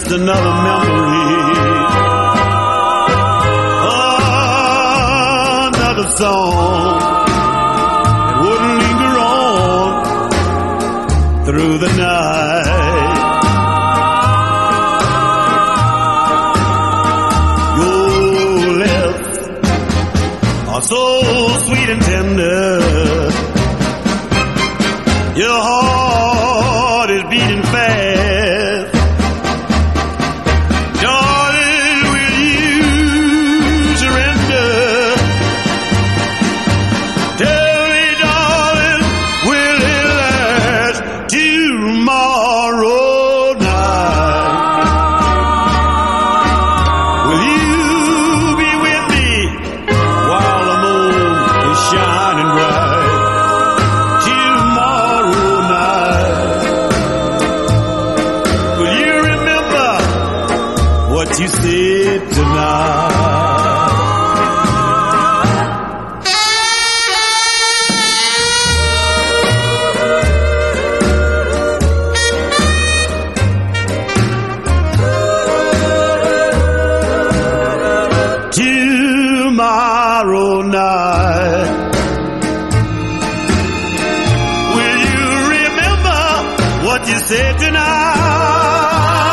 just another memory, another song that wouldn't linger on through the night. Your lips are so sweet and tender, your heart is beating fast. Darling, will you surrender? Tell me, darling, will it last tomorrow night? Will you be with me while the moon is shining bright? Tomorrow night, will you remember what you said tonight? Tomorrow night, will you remember what you said tonight?